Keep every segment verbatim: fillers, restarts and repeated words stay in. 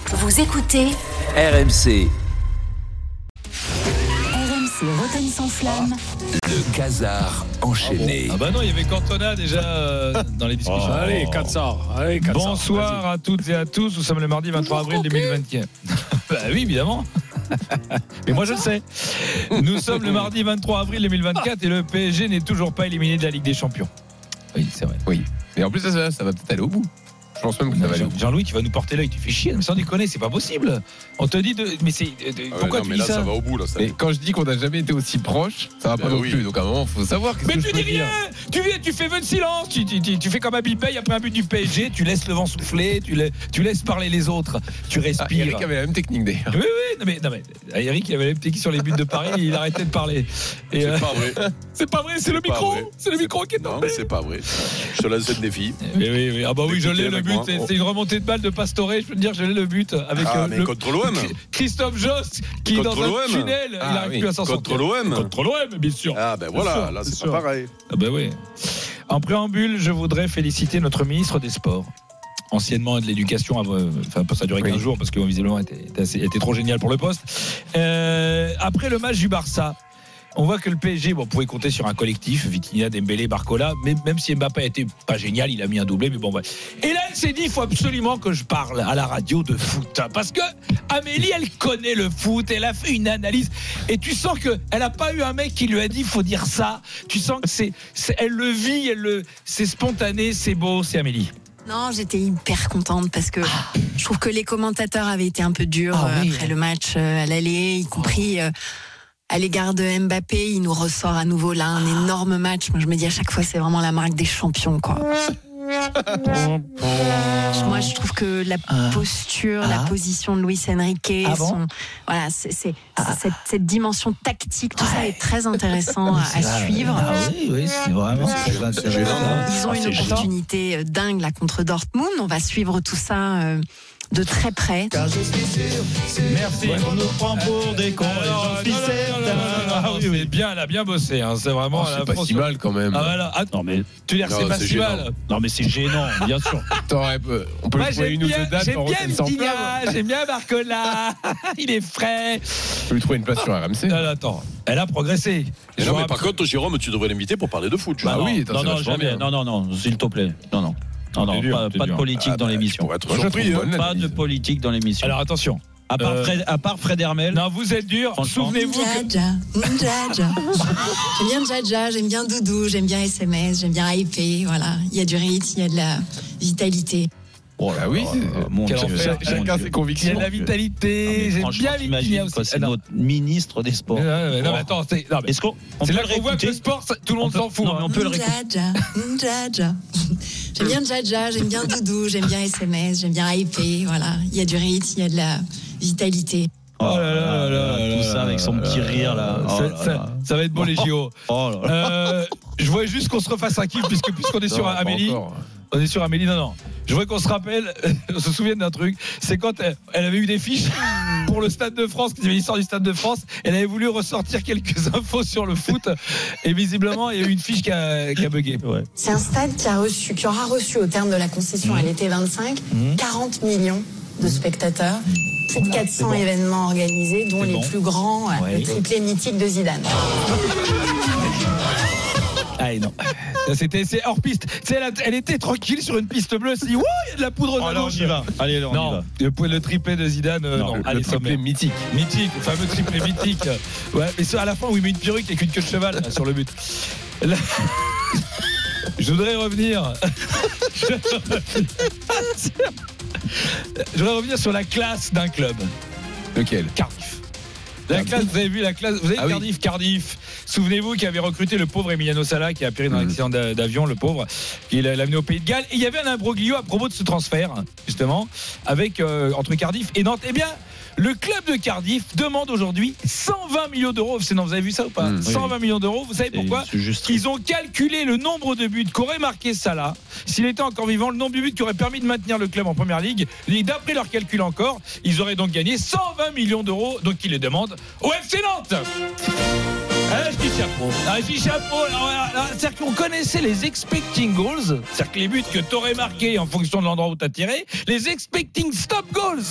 Vous écoutez R M C. R M C Rotten sans flamme. Le Casar enchaîné. Ah bah non, il y avait Cantona déjà euh, dans les discussions. Oh, allez, quatre cents. Allez, quatre cents. Bonsoir à toutes et à tous. Nous sommes le mardi vingt-trois avril deux mille vingt-quatre. Bah oui, évidemment. Mais moi je le sais. Nous sommes le mardi vingt-trois avril deux mille vingt-quatre et le P S G n'est toujours pas éliminé de la Ligue des Champions. Oui, c'est vrai. Oui. Et en plus, ça, ça, ça va peut-être aller au bout. Je pense même que ça va aller au bout. Jean-Louis, tu vas nous porter l'œil, tu fais chier, mais sans déconner, c'est pas possible. On te dit de. Mais c'est. De... Ah ouais, Pourquoi non, tu mais dis là, ça, ça va au bout, là. Ça... Et quand je dis qu'on n'a jamais été aussi proche, ça va Ben pas non oui. plus. Donc à un moment, il faut savoir. Qu'est-ce Mais que tu je dis peux rien. dire. Tu viens, tu fais vœu de silence. Tu, tu, tu, tu fais comme Abby Paye après un but du P S G. Tu laisses le vent souffler. Tu, la, tu laisses parler les autres. Tu Ah, respires. Eric avait la même technique d'ailleurs. Oui, oui, non mais, non mais Eric, il avait la même technique sur les buts de Paris. Il arrêtait de parler. Et, C'est euh, pas vrai. c'est pas vrai. C'est, C'est le pas micro. vrai. C'est le micro qui est Non, tombé. c'est pas vrai. Je te laisse le défi. Oui, oui, oui. Ah bah oui, je Écoutez l'ai le avec but. moi. C'est, c'est une remontée de balle de Pastore. Je peux te dire, je l'ai le but avec Ah, euh, mais le contre l'O M. Christophe Jost qui est Contre dans un l'O M. tunnel. il Ah, n'arrive oui. plus à s'en Contre sortir. l'O M. Contre l'O M, bien sûr. Ah, ben voilà, sûr, là, c'est c'est pas sûr. pareil. Ah bah oui. En préambule, je voudrais féliciter notre ministre des Sports, anciennement de l'Éducation, enfin ça a duré quinze Oui. jours parce que visiblement était, était, assez- était trop génial pour le poste. Euh, après le match du Barça, on voit que le P S G, bon, pouvait compter sur un collectif, Vitinha, Dembélé, Barcola, mais même si Mbappé était pas génial, il a mis un doublé, mais bon, ouais. Et là, elle s'est dit, il faut absolument que je parle à la radio de foot, parce que Amélie, elle connaît le foot, elle a fait une analyse, et tu sens que elle a pas eu un mec qui lui a dit, faut dire ça. Tu sens que c'est, c'est elle le vit, elle le, c'est spontané, c'est beau, c'est Amélie. Non, j'étais hyper contente parce que je trouve que les commentateurs avaient été un peu durs Ah euh, oui. après le match euh, à l'aller, y compris euh, à l'égard de Mbappé. Il nous ressort à nouveau là un énorme match. Moi, je me dis à chaque fois, c'est vraiment la marque des champions, quoi. Moi, je trouve que la Ah. posture, Ah. la position de Luis Enrique, Ah bon son, voilà, c'est, c'est, c'est cette, cette dimension tactique, tout ça est très intéressant à, à suivre. Ah oui, oui, c'est vraiment très intéressant. Ils ont Ah, une c'est opportunité euh, dingue là contre Dortmund. On va suivre tout ça euh, de très près. Merci. On nous prend pour des cons. Ah oui, mais bien, elle a bien bossé. Hein. C'est vraiment. Oh, elle a c'est pas France- si mal quand même. Ah voilà. Ah, Non, mais, tu veux dire que Non, c'est pas c'est si gênant. mal. non, mais c'est gênant, bien sûr. T'aurais- euh, on peut Moi, le trouver j'aime une ou bien, deux dates j'aime en bien Rotten sans Vitinha, flamme. j'aime bien Barcola. Il est frais. Je peux lui trouver une place sur R M C. Non, non, attends, elle a progressé. Mais Je non, mais vous par rappelle- contre, Jérôme, tu devrais l'inviter pour parler de foot. Bah non, oui, attends, non, c'est non, vachement jamais. bien. Non, non, non, s'il te plaît. Non, non. Non, non, C'est dur, pas, c'est pas de dur. politique Ah, dans bah, l'émission. Pour être Moi, je surpris, trouve hein. bonne Pas analyse. de politique dans l'émission. Alors attention. à, part euh, Fred, à part Fred Hermel. Non, vous êtes dur. Franchement. Souvenez-vous que. Djadja, Djadja. J'aime bien Djadja, j'aime bien Doudou, j'aime bien S M S, j'aime bien hyper. Voilà, il y a du rythme, il y a de la vitalité. Oh Bah oui, c'est- mon Quel Dieu, enfer. mon chacun Dieu. ses Il y convictions. a de la Non, vitalité. mais J'aime franchement, bien t'imagines, Vitinha quoi, aussi. c'est Ah, non. notre ministre des Sports. Non, mais non, Oh. mais attends, c'est- non, mais Est-ce qu'on on c'est peut là le qu'on voit que le réécouter sport, ça- tout le monde On peut- s'en fout. non, mais hein. on peut le réécouter. Djadja, Djadja. J'aime bien Djadja, j'aime bien Doudou, j'aime bien S M S, j'aime bien hyper. Voilà, il y a du rythme, il y a de la vitalité. Oh là là là là là Tout ça là avec son là petit là rire là. Ça, Oh là ça- là. ça va être beau les J O. Oh là là. Euh, je voudrais juste qu'on se refasse un kiff puisque puisqu'on est Non, sur pas Amélie. encore. On est sur Amélie, non, non. Je voudrais qu'on se rappelle, on se souvienne d'un truc, c'est quand elle, elle avait eu des fiches pour le Stade de France, qui avait l'histoire du Stade de France, elle avait voulu ressortir quelques infos sur le foot, et visiblement, il y a eu une fiche qui a, qui a bugué. Ouais. C'est un stade qui, a reçu, qui aura reçu au terme de la concession à l'été vingt-cinq Mmh. quarante millions de spectateurs, plus de quatre cents bon. événements organisés, dont C'est les bon. plus grands, euh, Ouais. le triplé mythique de Zidane. Ah non. Ça, c'était, c'est hors piste. Tu sais, elle, a- elle était tranquille sur une piste bleue, elle s'est dit, ouh, il y a de la poudre Oh de là, on gauche. y va. Allez, on y Non, va. le, le triplé de Zidane, euh, non, Non, allez, Le triplé sommaire. mythique. Mythique, le fameux triplé mythique. Ouais, mais ça, à la fin où il met une perruque avec une queue de cheval là, sur le but. Là, je voudrais revenir. Je voudrais revenir sur la classe d'un club. Lequel? Cardiff. La classe, vous avez vu la classe, vous avez Ah oui. Cardiff, Cardiff. Souvenez-vous qu'il avait recruté le pauvre Emiliano Sala qui a péri dans un Mhm. accident d'a- d'avion, le pauvre. Il l'a amené au Pays de Galles. Et il y avait un imbroglio à propos de ce transfert, justement, avec euh, entre Cardiff et Nantes. Eh bien, le club de Cardiff demande aujourd'hui cent vingt millions d'euros. C'est non, vous avez vu ça ou pas? Mhm. cent vingt millions d'euros. Vous savez pourquoi? C'est juste. Ils ont calculé le nombre de buts qu'aurait marqué Salah s'il était encore vivant, le nombre de buts qui aurait permis de maintenir le club en première ligue. Et d'après leur calcul encore, ils auraient donc gagné cent vingt millions d'euros. Donc ils les demandent au F C Nantes. Ah, je dis chapeau. Ah, je dis chapeau. Alors, là, là, c'est-à-dire qu'on connaissait les expecting goals, c'est-à-dire que les buts que tu aurais marqués en fonction de l'endroit où tu as tiré, les expecting stop goals.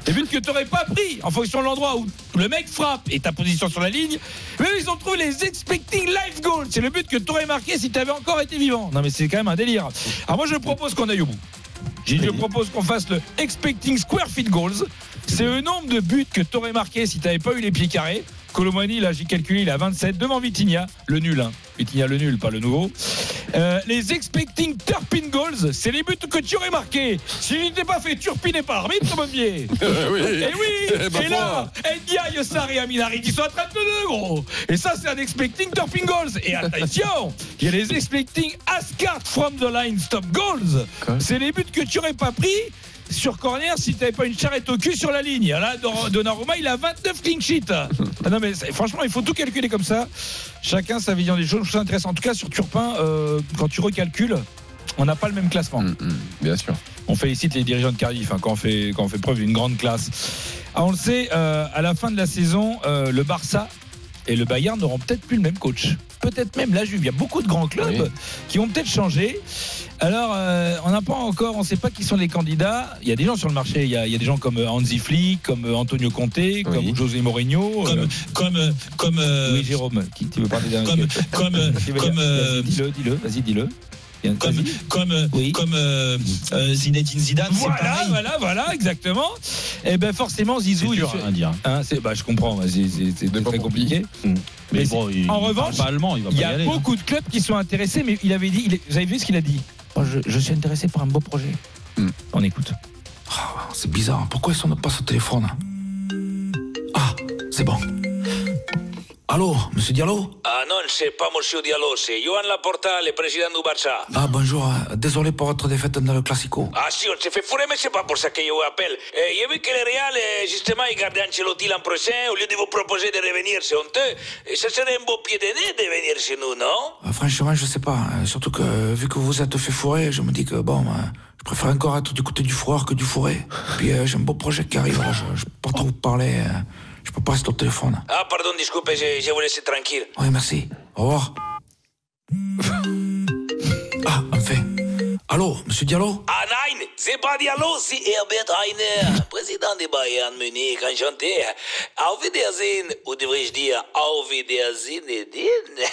Des buts que tu n'aurais pas pris en fonction de l'endroit où le mec frappe et ta position sur la ligne. Mais ils ont trouvé les expecting life goals. C'est le but que tu aurais marqué si tu avais encore été vivant. Non mais c'est quand même un délire. Alors moi je propose qu'on aille au bout. Je je propose qu'on fasse le expecting square feet goals. C'est le nombre de buts que tu aurais marqué si tu n'avais pas eu les pieds carrés. Colomani, là j'ai calculé, il a vingt-sept devant Vitinha, le nul. Hein. Vitinha le nul, pas le nouveau. Euh, les expecting turpin goals, c'est les buts que tu aurais marqués. Si tu n'étais pas fait turpiner par l'arbitre, mon biais. oui. Et oui, Eh ben, et là, Ndiaye, Yossar et Aminari qui sont à trente-deux, gros. Et ça, c'est un expecting turpin goals. Et attention, il y a les expecting Ascart from the line stop goals. Quoi? C'est les buts que tu n'aurais pas pris sur corner si tu n'avais pas une charrette au cul sur la ligne. Là, Donnarumma, il a vingt-neuf clean sheets. Ah non, mais franchement, il faut tout calculer comme ça. Chacun sa vision des choses. Je trouve ça intéressant. En tout cas, sur Turpin, euh, quand tu recalcules, on n'a pas le même classement. Mmh, mmh, bien sûr. On félicite les dirigeants de Cardiff hein, quand, on fait, quand on fait preuve d'une grande classe. Ah, on le sait, euh, à la fin de la saison, euh, le Barça et le Bayern n'auront peut-être plus le même coach. Peut-être même la Juve. Il y a beaucoup de grands clubs oui. qui ont peut-être changé. Alors, euh, on n'a pas encore, on ne sait pas qui sont les candidats. Il y a des gens sur le marché. Il y a, il y a des gens comme Hansi Flick, comme Antonio Conte, oui. comme José Mourinho, comme euh, comme comme. Euh, oui, Jérôme. Qui tu veux parler d'un Comme comme comme. Euh, dis-le, dis-le. Vas-y, dis-le. Comme comme oui. comme euh, euh, Zinedine Zidane. Voilà, c'est pareil. voilà, voilà, exactement. Et ben forcément, Zizou, c'est dur il fait... à dire. Hein, c'est, bah, je comprends. C'est, c'est, c'est très, très compliqué. Mmh. Mais, mais bon, il, en il revanche, parle pas allemand, il va pas y y a aller, beaucoup hein. de clubs qui sont intéressés, mais il avait dit, il est, vous avez vu ce qu'il a dit? Moi, je, je suis intéressé par un beau projet. Mmh. On écoute. Oh, c'est bizarre. Pourquoi il sonne pas ce téléphone? Ah, c'est bon. Allô, monsieur Diallo? Ah non, c'est pas monsieur Diallo, c'est Johan Laporta, le président du Barça. Ah bonjour, désolé pour votre défaite dans le Classico. Ah si, on s'est fait fourrer, mais c'est pas pour ça que je vous appelle. Eh, j'ai vu que le Real, eh, justement, il gardait Ancelotti l'an prochain, au lieu de vous proposer de revenir, c'est honteux. Et ça serait un beau pied de nez de venir chez nous, non? Ah, franchement, je sais pas. Surtout que, vu que vous vous êtes fait fourrer, je me dis que, bon, euh, je préfère encore être du côté du fourreur que du fourré. Puis euh, j'ai un beau projet qui arrive, là, je, je peux pas trop vous parler... Euh... Je peux pas rester au téléphone. Ah, pardon, disculpe, je, je vous laisse tranquille. Oui, merci. Au revoir. Ah, enfin. Allô, monsieur Diallo? Ah, nein, c'est pas Diallo, c'est Herbert Heiner, président des Bayern Munich, enchanté. Auf Wiedersehen, ou devrais-je dire Auf Wiedersehen, Edine?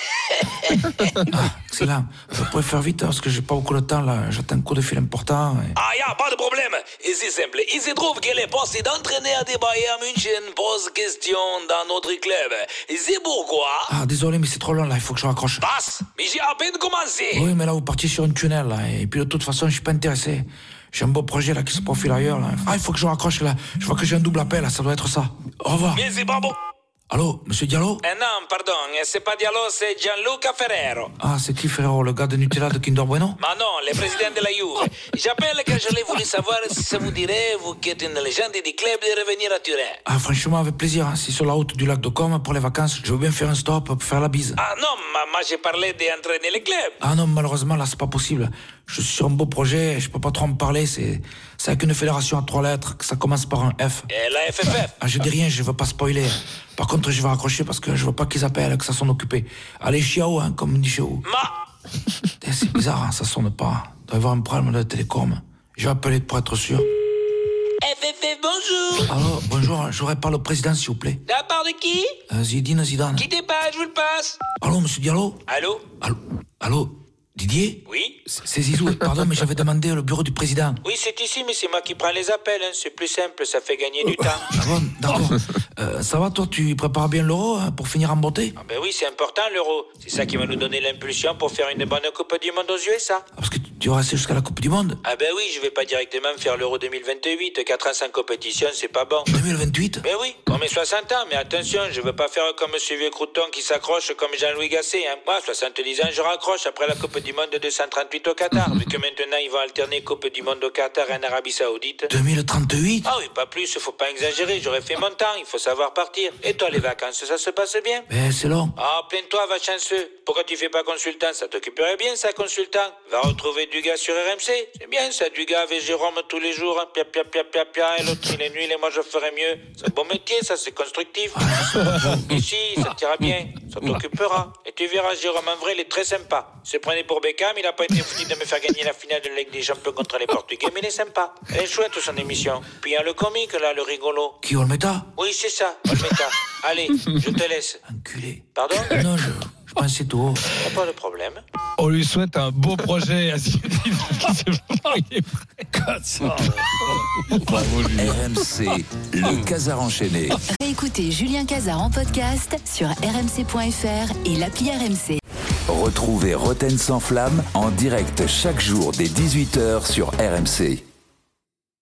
Ah, excellent. Vous pouvez faire vite, parce que j'ai pas beaucoup de temps, là. J'attends un coup de fil important. Et... Ah, y'a pas de problème. Et c'est simple. Il se trouve que le poste d'entraîneur des Bayern München pose question dans notre club. Et c'est pourquoi... Ah, désolé, mais c'est trop long, là. Il faut que je raccroche. Passe, mais j'ai à peine commencé. Oui, mais là, vous partiez sur un tunnel, là. Et puis, de toute façon, je suis pas intéressé. J'ai un beau projet, là, qui se profile ailleurs, là. Ah, il faut que je raccroche, là. Je vois que j'ai un double appel, là. Ça doit être ça. Au revoir. Mais c'est pas bon. Allô, monsieur Diallo? Eh non, pardon, c'est pas Diallo, c'est Gianluca Ferrero. Ah, c'est qui Ferrero, le gars de Nutella de Kinder Bueno? Mais non, le président de la Juve. J'appelle car je voulu savoir si ça vous dirait, vous qui êtes une légende du club, de revenir à Turin. Ah, franchement, avec plaisir. Hein. Si sur la route du lac de Com pour les vacances, je veux bien faire un stop pour faire la bise. Ah non, moi j'ai parlé d'entraîner le club. Ah non, malheureusement, là, c'est pas possible. Je suis sur un beau projet, je peux pas trop en parler. C'est, c'est avec une fédération à trois lettres, que ça commence par un F. Et la F F F? Ah, je dis rien, je veux pas spoiler. Par contre, je vais raccrocher parce que je veux pas qu'ils appellent, que ça sonne occupé. Allez, chiao, hein, comme on dit chez vous. Ma... C'est bizarre, hein, ça sonne pas. Il doit y avoir un problème de télécom. Je vais appeler pour être sûr. F F F, bonjour. Alors, bonjour, j'aurais pas le président, s'il vous plaît. De la part de qui? euh, Zidane Zidane. Quittez pas, je vous le passe. Allô, monsieur Diallo? Allô? Allô? Allô? Didier? Oui? C'est Zizou, pardon, mais j'avais demandé le bureau du président. Oui, c'est ici, mais c'est moi qui prends les appels, hein. C'est plus simple, ça fait gagner du temps. Ah bon, d'accord. Euh, ça va, toi, tu prépares bien l'euro hein, pour finir en beauté? Ah ben oui, c'est important l'euro. C'est ça qui va nous donner l'impulsion pour faire une bonne Coupe du Monde aux U S A. Ah, parce que tu vas rester jusqu'à la Coupe du Monde? Ah ben oui, je vais pas directement faire l'euro deux mille vingt-huit. quatre ans sans compétition, c'est pas bon. deux mille vingt-huit? Ben oui, on met soixante ans, mais attention, je veux pas faire comme ce vieux crouton qui s'accroche comme Jean-Louis Gasset. Hein. Moi, soixante-dix ans, je raccroche après la Coupe du Monde de deux cent trente-huit au Qatar, vu que maintenant ils vont alterner Coupe du Monde au Qatar et en Arabie Saoudite. deux mille trente-huit? Ah oui, pas plus, faut pas exagérer, j'aurais fait mon temps, il faut savoir partir. Et toi, les vacances, ça se passe bien? Ben, c'est long. Ah, plains-toi, va chanceux. Pourquoi tu fais pas consultant? Ça t'occuperait bien, ça, consultant. Va retrouver Dugas sur R M C. C'est bien, ça, Dugas avec Jérôme tous les jours. Hein. Pia, pia, pia, pia, pia. Et l'autre, il est nul et moi, je ferais mieux. C'est un bon métier, ça, c'est constructif. Ici, ça t'ira bien. Ça t'occupera. Et Et tu verras, Jérôme, en vrai, il est très sympa. Se prenait pour Beckham, il a pas été foutu de me faire gagner la finale de la Ligue des Champions contre les Portugais, mais il est sympa. Elle est chouette, son émission. Puis il y a le comique, là, le rigolo. Qui, Olmeta? Oui, c'est ça, Olmeta. Allez, je te laisse. Enculé. Pardon? Non, je, je pensais tout haut. Y'a pas de problème. On lui souhaite un beau projet à Zinedine qui s'est marié. R M C, le Casar enchaîné. Écoutez Julien Casar en podcast sur r m c point f r et l'appli R M C. Retrouvez Roten sans flamme en direct chaque jour dès dix-huit heures sur R M C.